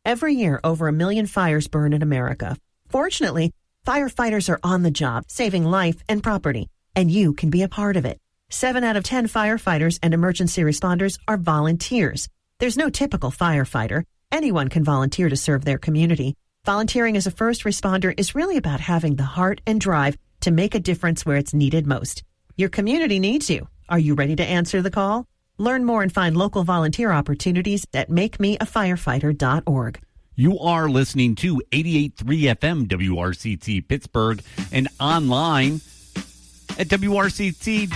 Every year, over 1 million fires burn in America. Fortunately, firefighters are on the job, saving life and property, and you can be a part of it. 7 out of 10 firefighters and emergency responders are volunteers. There's no typical firefighter. Anyone can volunteer to serve their community. Volunteering as a first responder is really about having the heart and drive to make a difference where it's needed most. Your community needs you. Are you ready to answer the call? Learn more and find local volunteer opportunities at makemeafirefighter.org. You are listening to 88.3 FM WRCT Pittsburgh and online at WRCT.org.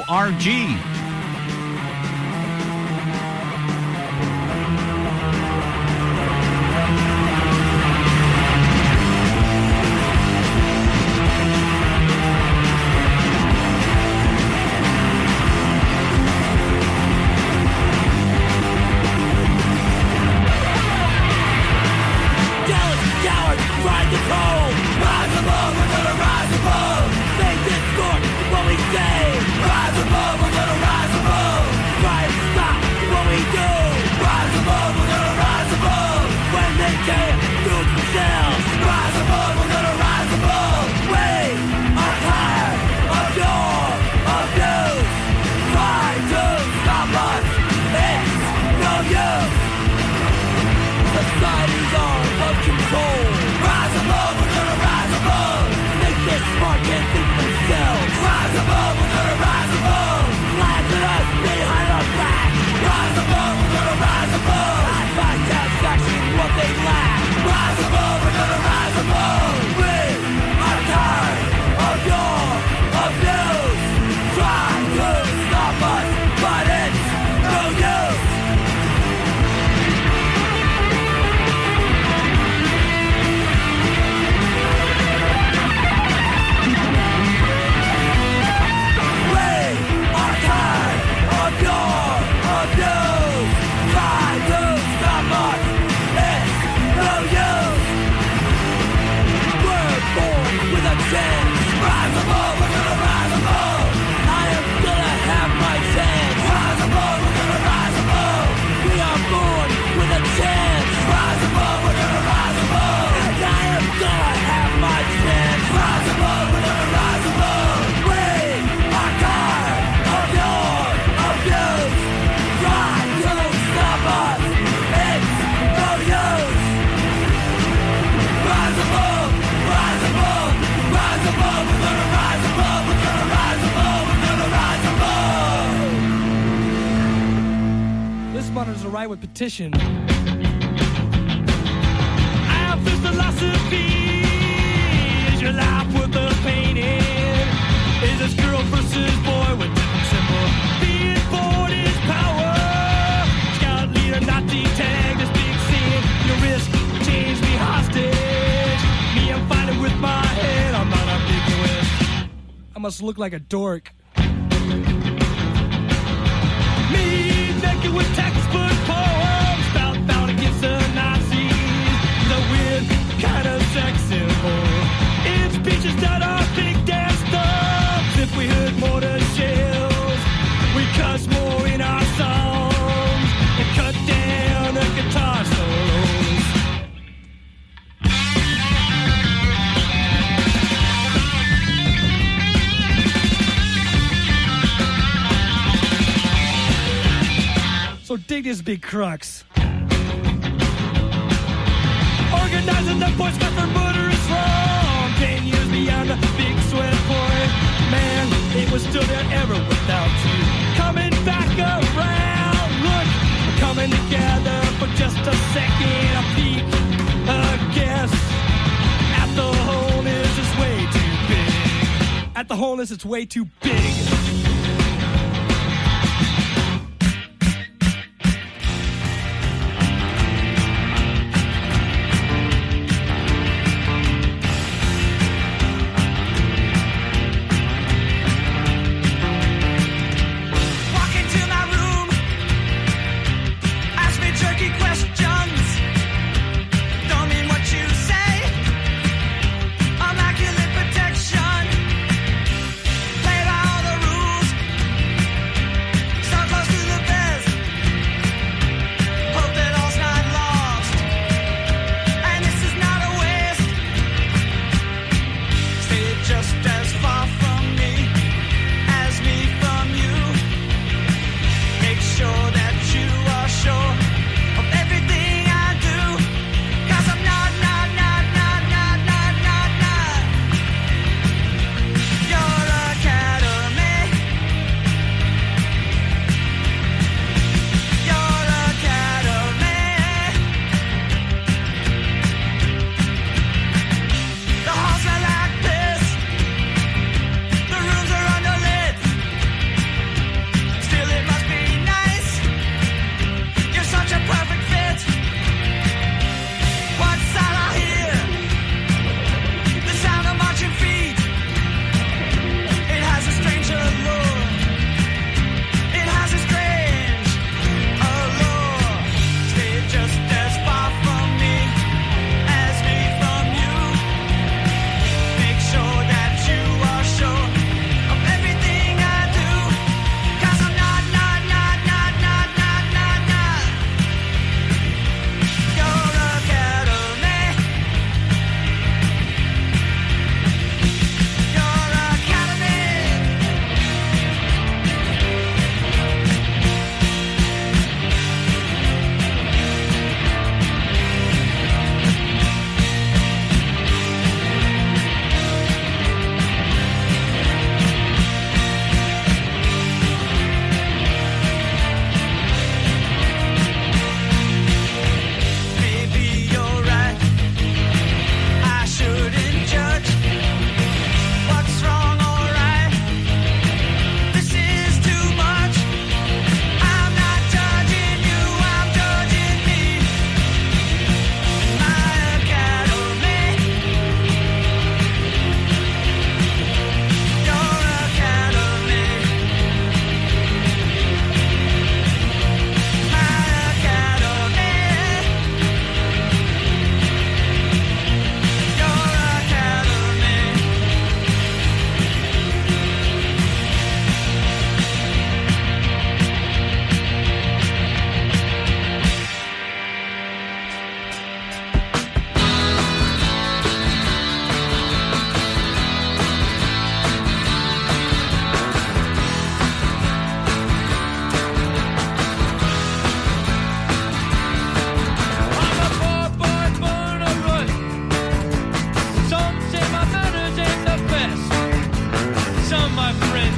With petition. Our first philosophy is your life worth the painting. Is this girl versus boy with different symbol? Being born is power. Scout leader, Nazi tag, this big scene. Your risk change me hostage. Me, I'm fighting with my head. I'm not ambiguous. I must look like a dork. Me, naked with textbook poems, found against the Nazis. The weird kind of sex symbol. It's speeches that are big damn stuff. If we heard mortar shells, we cuss more in our songs and cut down the guitar solos. So dig this big crux. Organizing the boys got their murderous wrong. 10 years beyond the big sweat point. Man, it was still there ever without you. Coming back around. Look, we're coming together for just a second. A peek, a guess. At the wholeness, it's way too big. At the wholeness, it's way too big. Immaculate protection. Play by all the rules.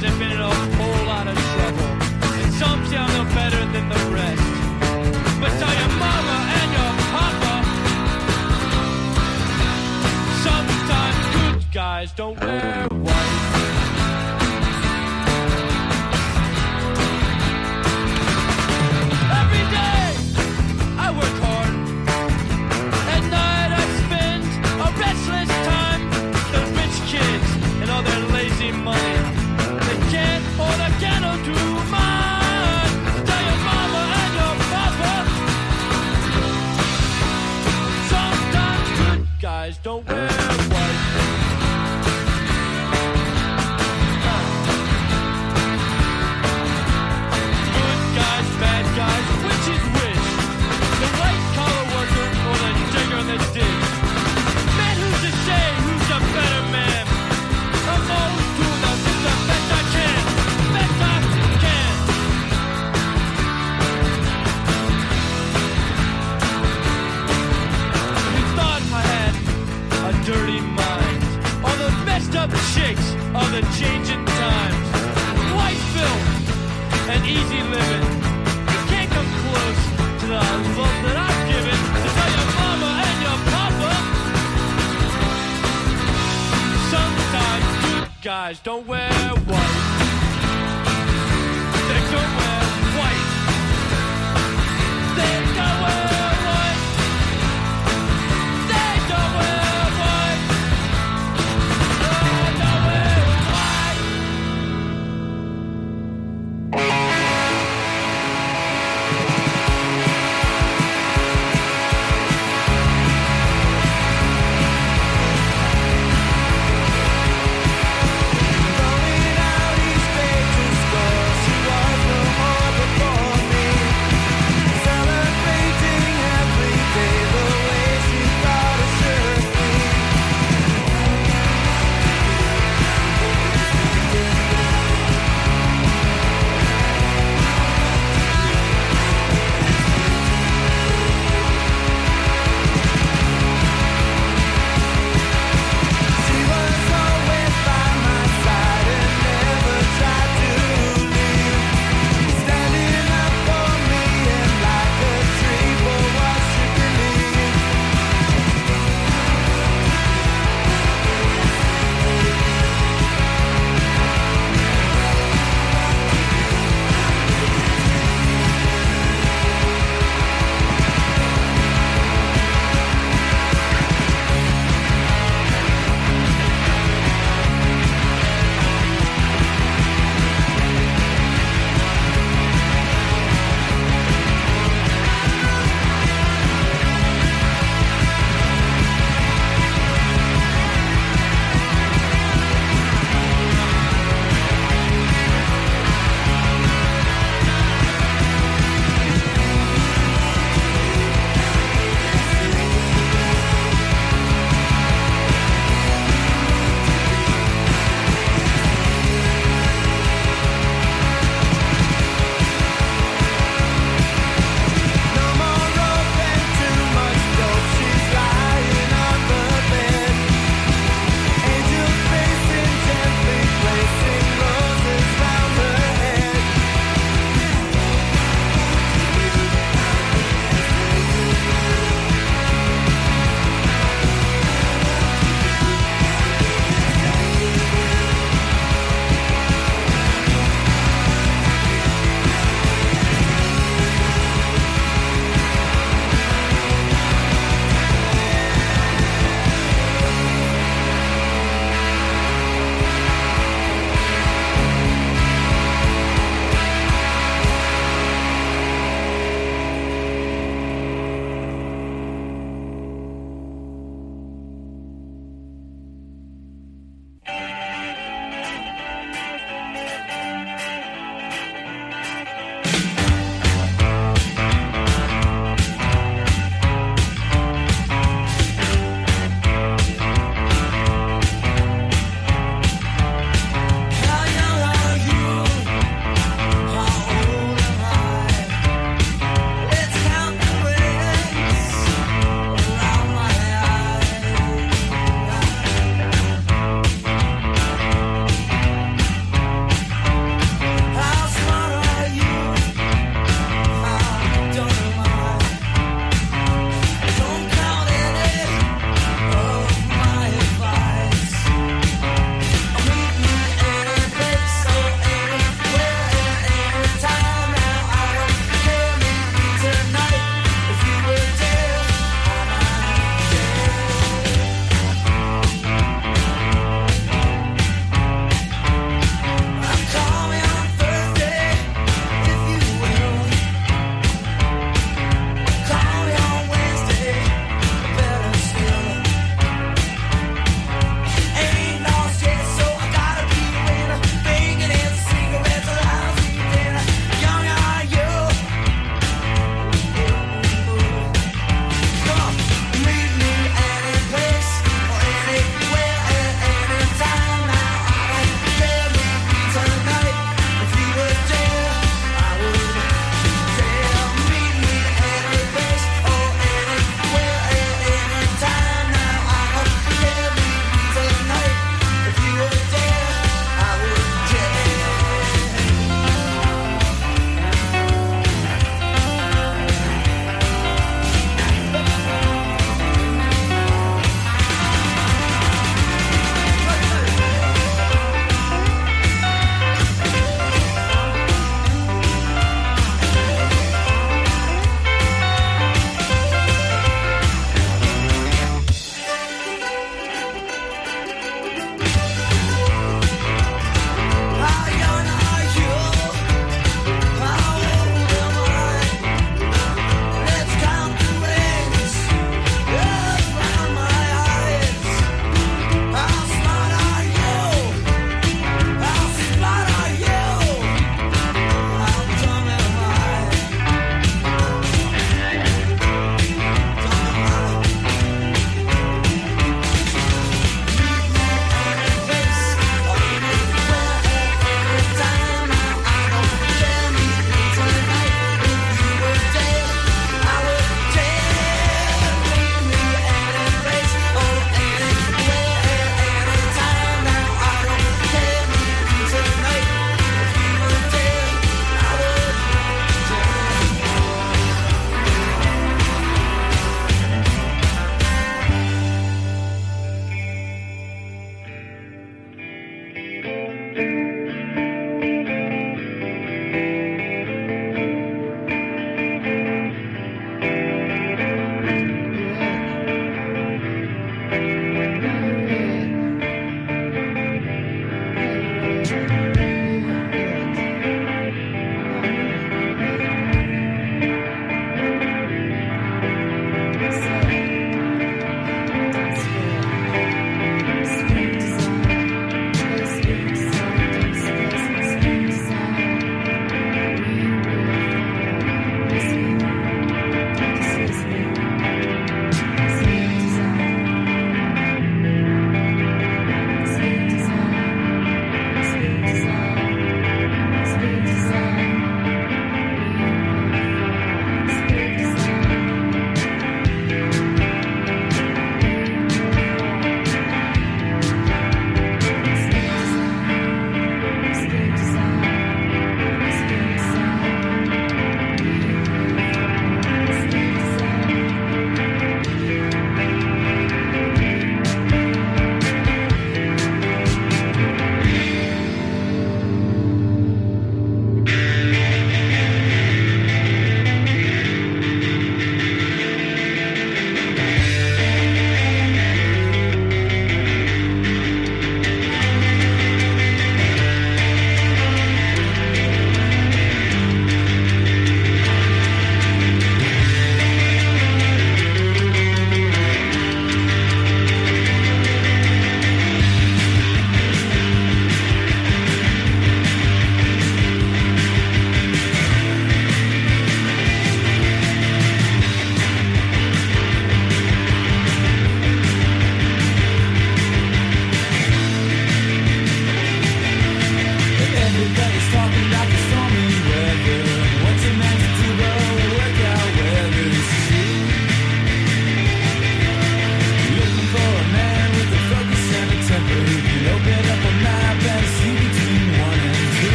guys have been in a whole lot of trouble, and some sound no better than the rest. But tell your mama and your papa, sometimes good guys don't wear white. Every day I work hard. At night I spend a restless time. The rich kids and all their lazy money, they can't or they cannot do mine. Tell your mama and your papa, sometimes good guys don't wear white. Good guys, bad guys, which is which? The white collar worker or the digger in the ditch? Man, who's to say who's a better man? I'm always doing the best I can. Best I can. You thought I had a dirty mind. All the messed up chicks of the changing times. White filth and easy living. You can't come close to the love that I've given. To tell your mama and your papa, sometimes good guys don't wear white. They don't wear white. They don't wear white. They don't wear white. They don't wear white.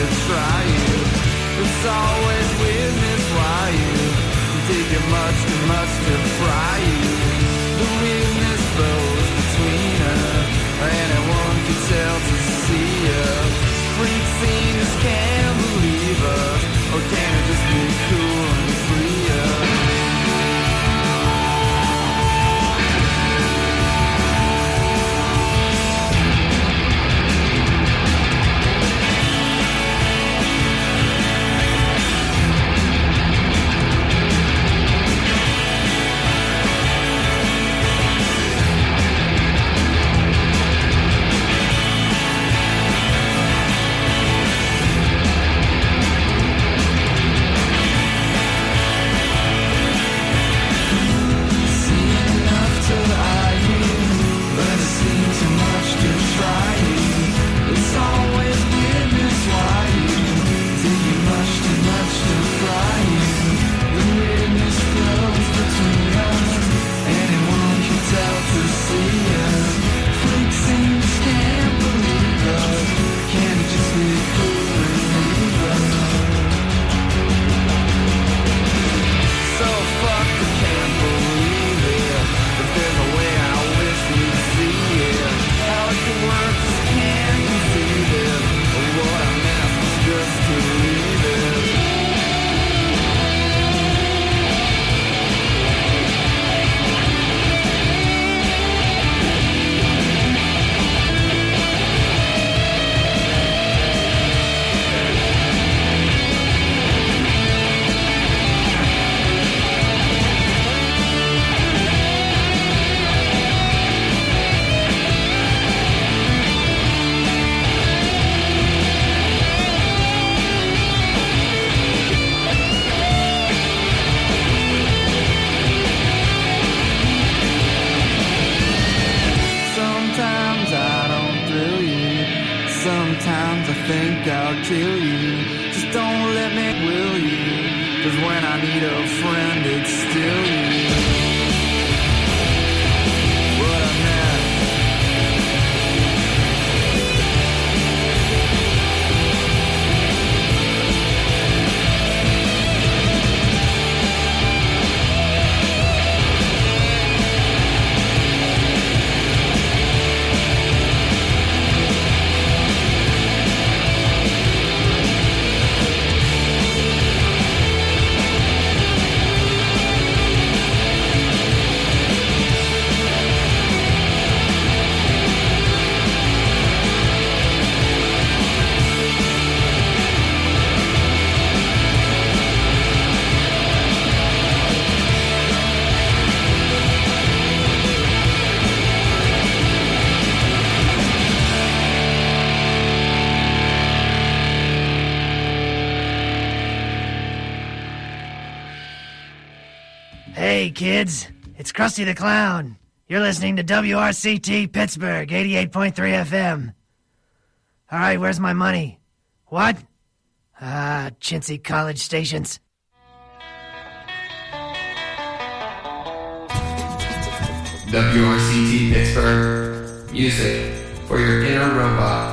try you. It's always witness why you take it much too much to fry you. The weirdness flows between us. Anyone can tell to see us. Freak scenes can't believe us. Or can it just be cool and free us? Sometimes I think I'll kill you. Just don't let me, will you? 'Cause when I need a friend, it's still you. What I meant. Hey, kids, it's Krusty the Clown. You're listening to WRCT Pittsburgh, 88.3 FM. All right, where's my money? What? Chintzy college stations. WRCT Pittsburgh. Music for your inner robot.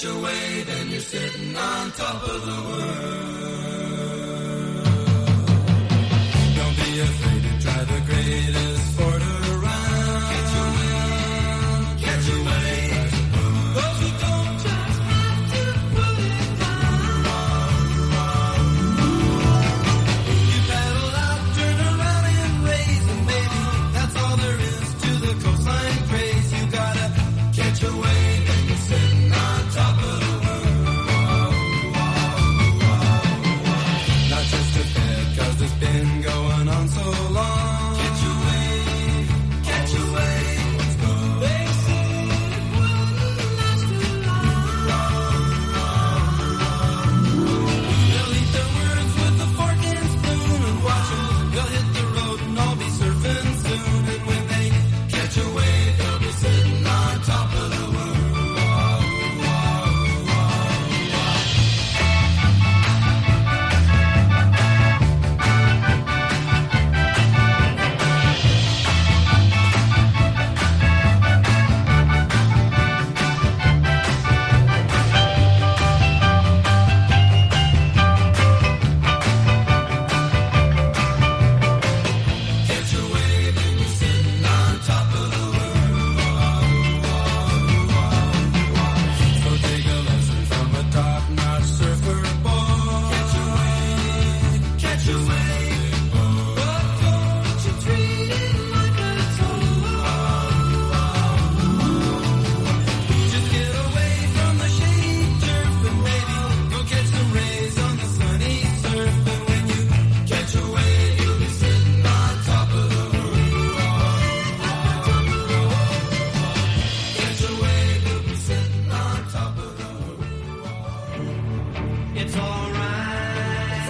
catch a wave and you're sitting on top of the world. Don't be afraid to try the greatest sport around. Catch a wave, catch a wave. Those who don't just have to put it down. You paddle out, turn around and raise, and baby, that's all there is to the coastline craze. You gotta catch a wave and you're sitting on top of the world. Not just a fad, 'cause it's been going on so long. Catch a wave, catch a wave. They say it wouldn't last too long. They'll eat their words with a fork and spoon and watch them. They'll hit the road and all be surfing soon. And when they catch a wave, they'll be sitting on top of the world. Catch a wave and you're sitting on top of the world. So take a lesson from a top-notch surfer boy. Catch a wave, catch a wave. But don't you treat it like a toy. Just get away from the shady turf and maybe go catch some rays on the sunny surf. And when you catch a wave, you'll be sitting on top of the world. Catch a wave, you'll be sitting on top of the world. It's alright.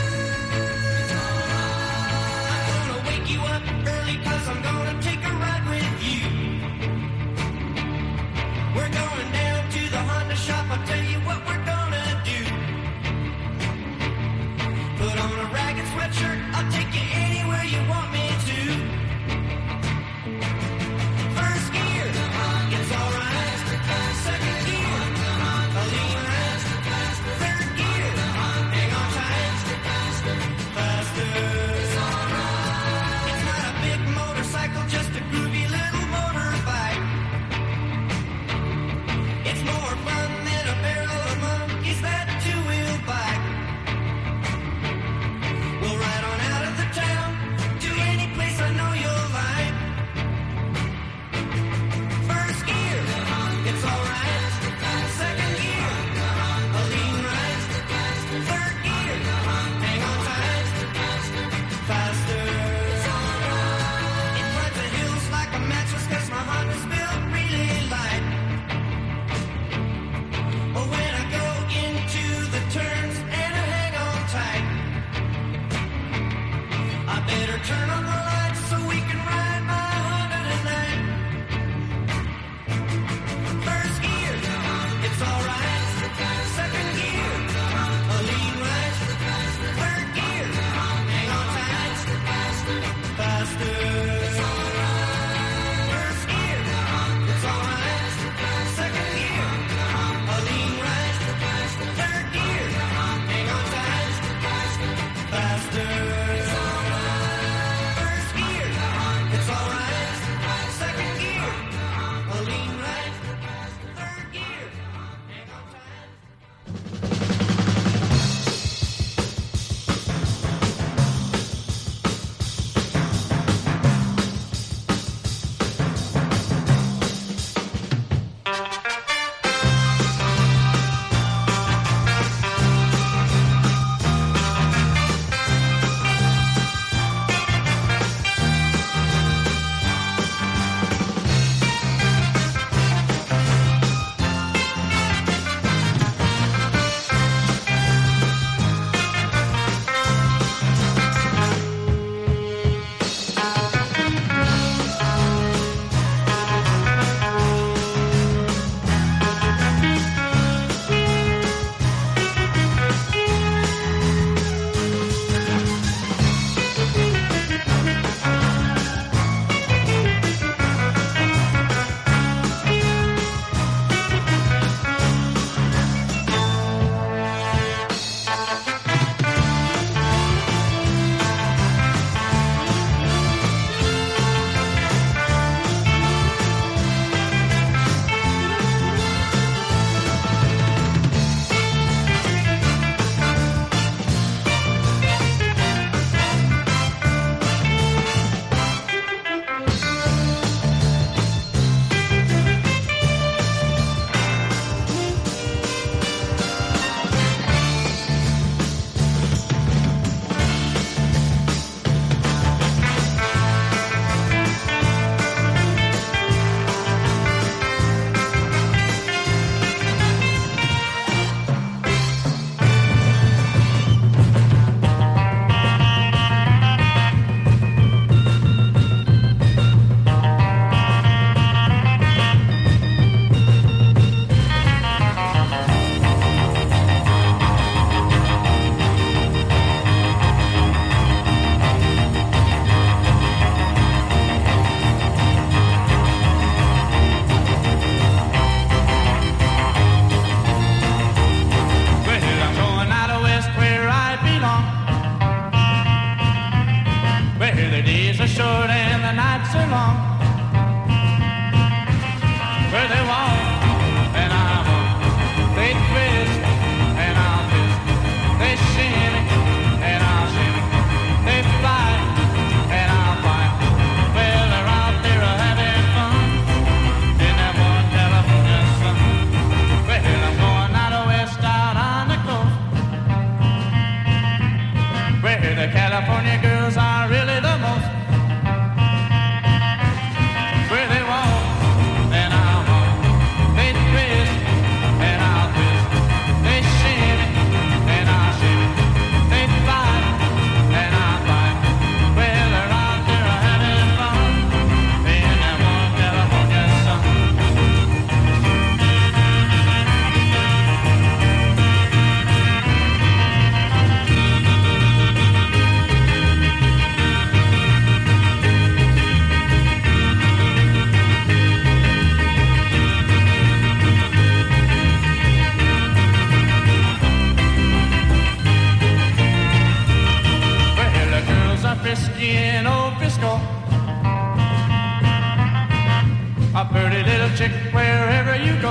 I'm gonna wake you up early 'cause I'm gonna take a ride with you. We're going down to the Honda shop. I'll tell you what we're gonna do. Put on a ragged sweatshirt. I'll take you anywhere you want me to. First gear, it's alright. Second gear, a lean right. Third gear, hang on tight. Faster. It's not a big motorcycle, just a groovy little motorbike. It's more fun than a barrel of monkeys, that two-wheel bike. We'll ride on out of the town to any place I know you'll like. First gear, it's alright. Second gear, a lean right. Third gear, hang on tight. Faster. It climbs the hills like a mattress 'cause my Honda's built really light. Oh, when I go into the turns and I hang on tight, I better turn on the lights so we can ride my Honda tonight. First gear, it's alright. Second gear, a lean right. Third gear, hang on tight. Faster. First gear, it's alright. Second gear, a lean right. Third gear, hang on tight. Faster. First gear, it's the nights are long. Where they walk and I walk, they twist and I'll twist, they shimmy and I'll shimmy, they fight and I'll fight. Well, they're out there having fun in that one California sun. Well, I'm going out west, out on the coast, where the California girls are really the most. Where they walk and I'll walk, they twist and I'll twist, they shimmy and I'll shimmy, they fight and I'll fight. Well, they're out there having fun in that one California sun. Well, the girls are frisky in old Frisco, a pretty little chick wherever you go.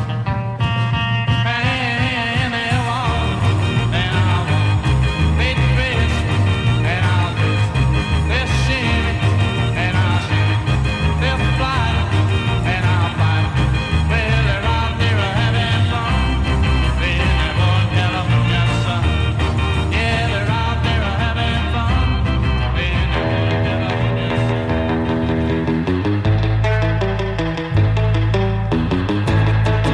And they walk and I'll walk, they twist and I'll twist, they shimmy and I'll shimmy, they'll fly and I'll fly. Well, they're out there having fun in that one California sun. Yeah, they're out there having fun in that one California sun.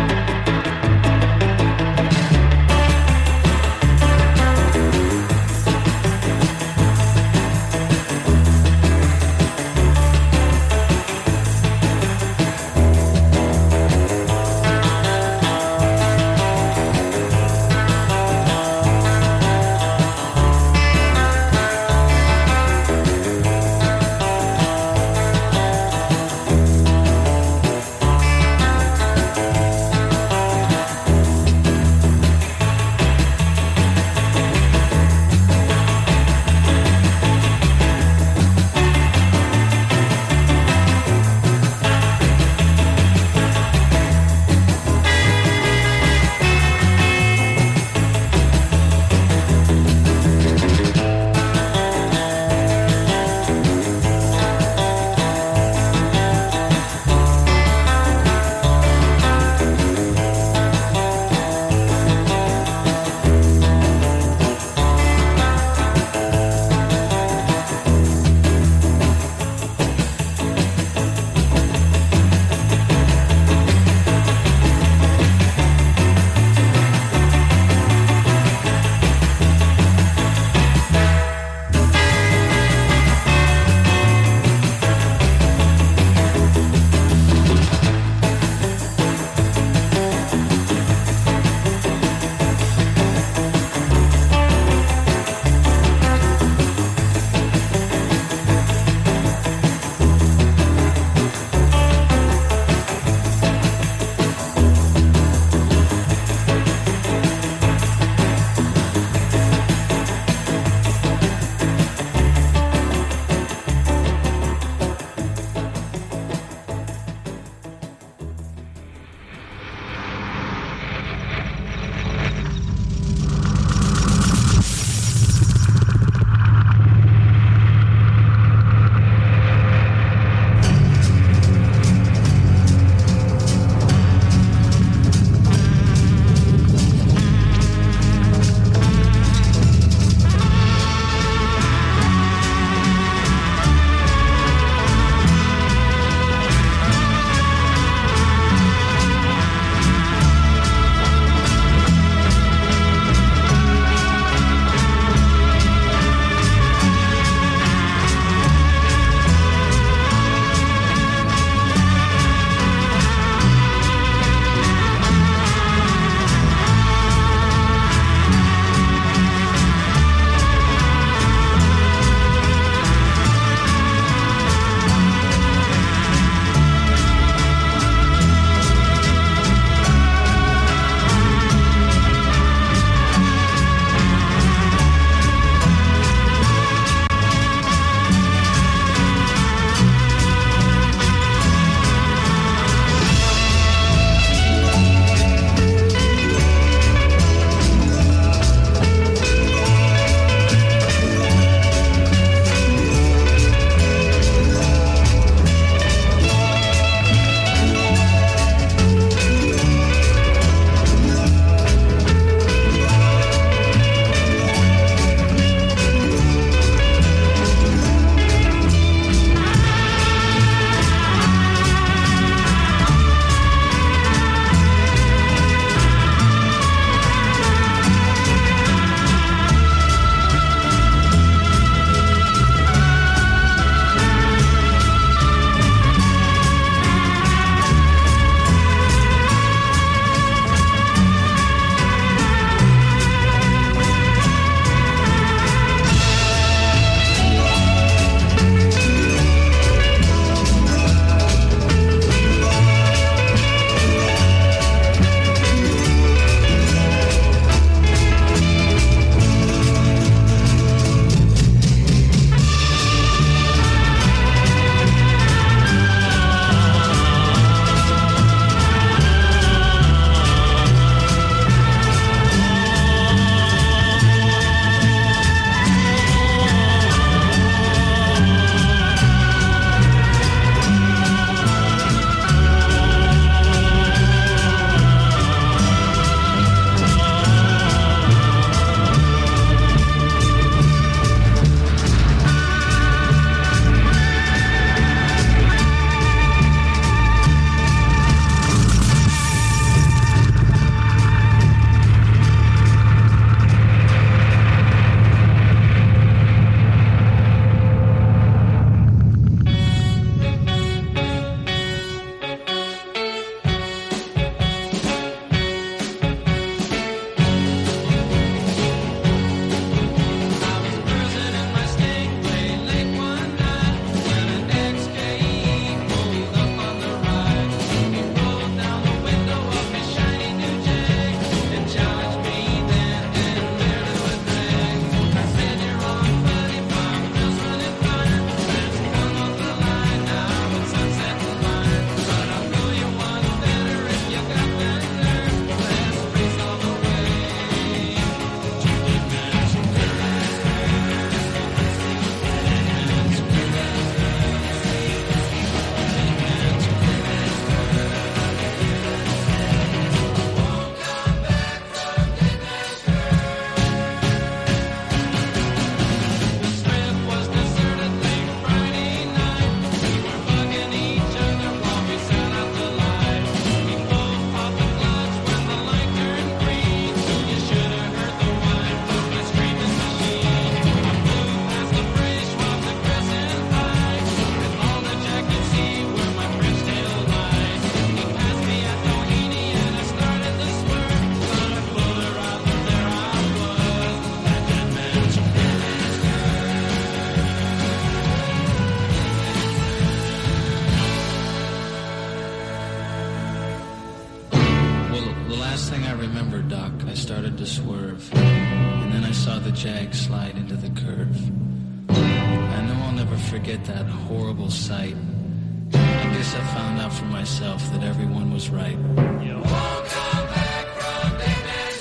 thing I remember, Doc. I started to swerve, and then I saw the Jag slide into the curve. I know I'll never forget that horrible sight. I guess I found out for myself that everyone was right. You won't come back from Dead Man's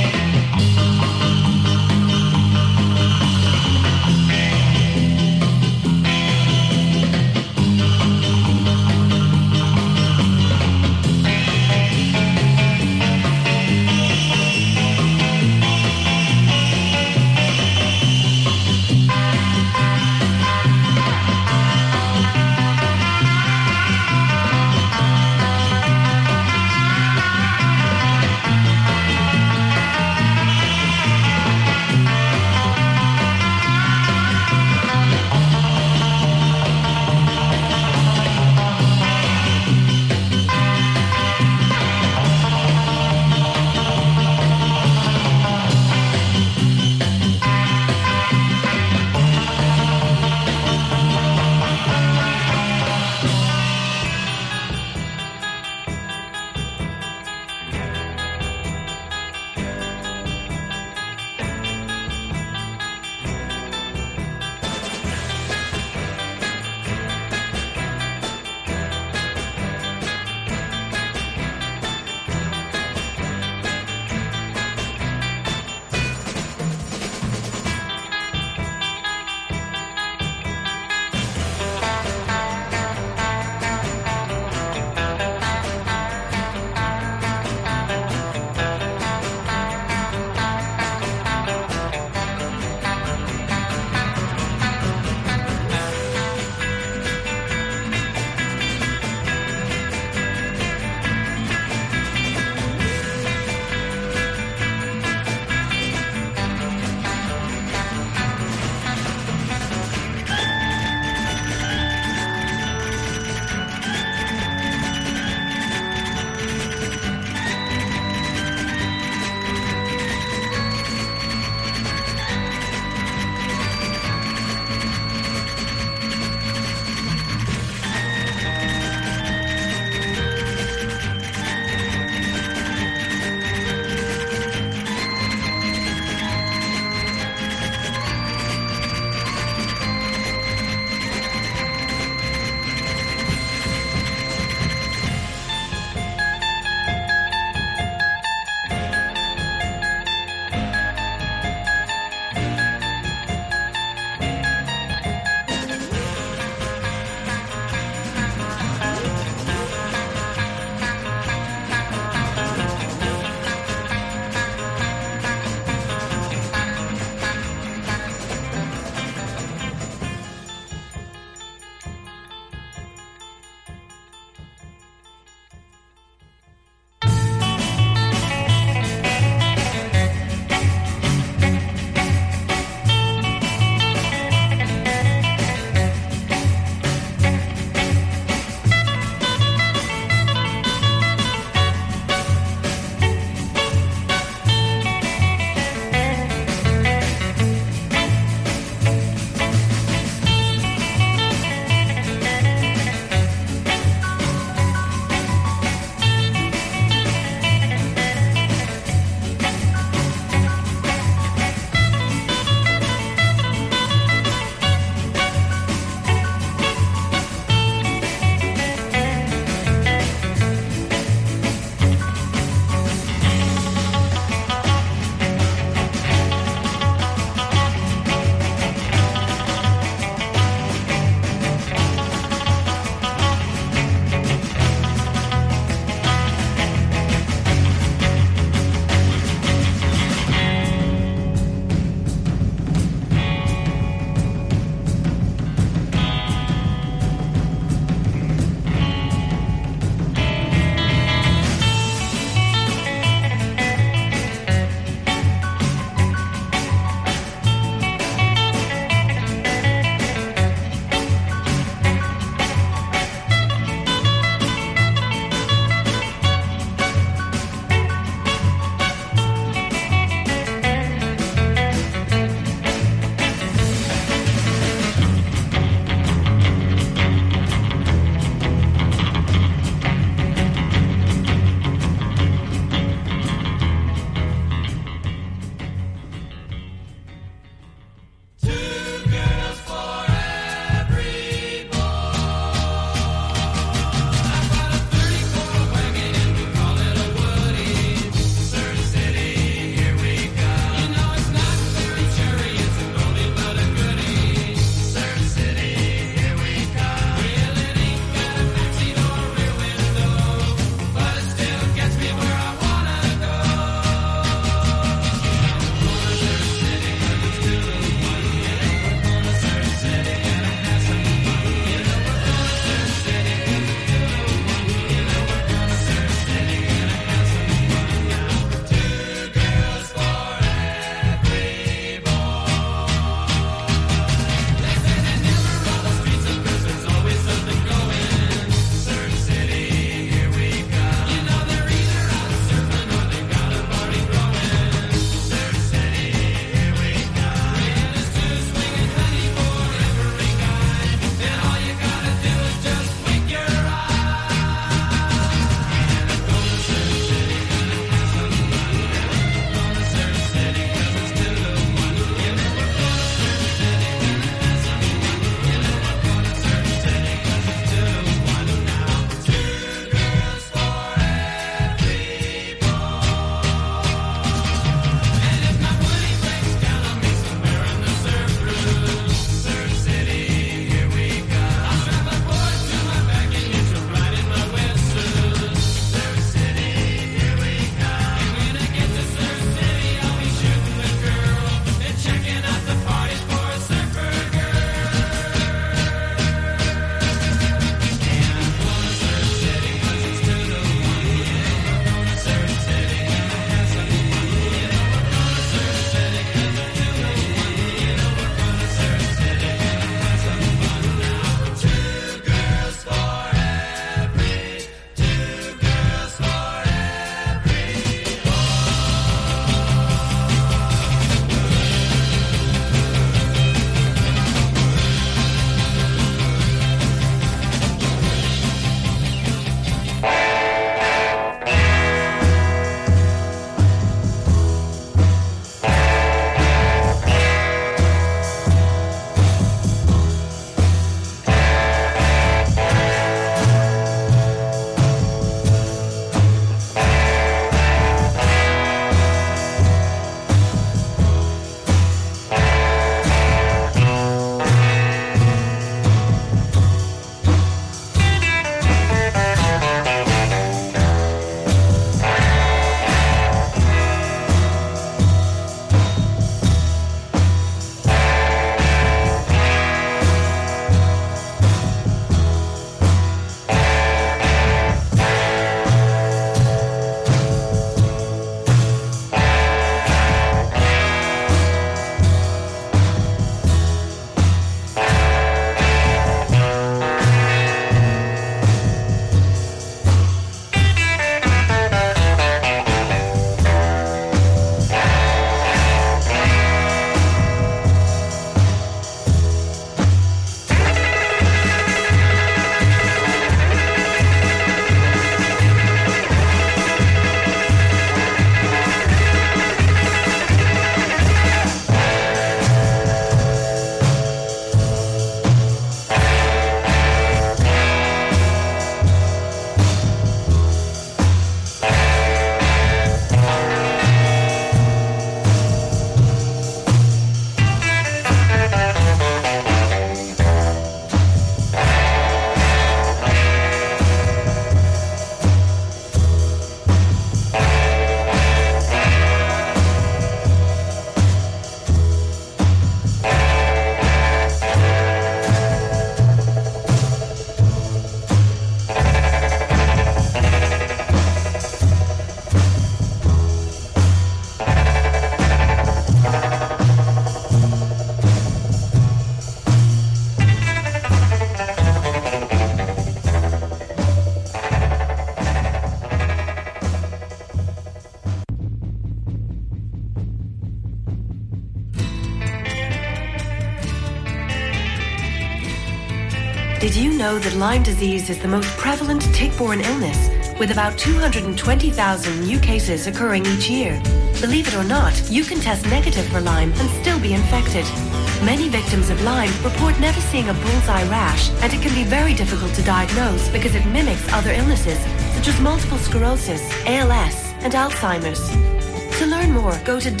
Did you know that Lyme disease is the most prevalent tick-borne illness, with about 220,000 new cases occurring each year? Believe it or not, you can test negative for Lyme and still be infected. Many victims of Lyme report never seeing a bullseye rash, and it can be very difficult to diagnose because it mimics other illnesses, such as multiple sclerosis, ALS, and Alzheimer's. To learn more, go to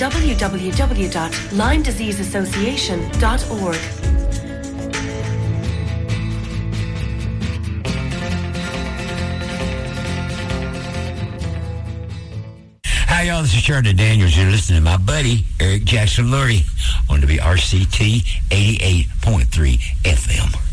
www.LymeDiseaseAssociation.org. Hi, y'all. This is Sheridan Daniels. You're listening to my buddy, Eric Jackson Lurie, on WRCT 88.3 FM.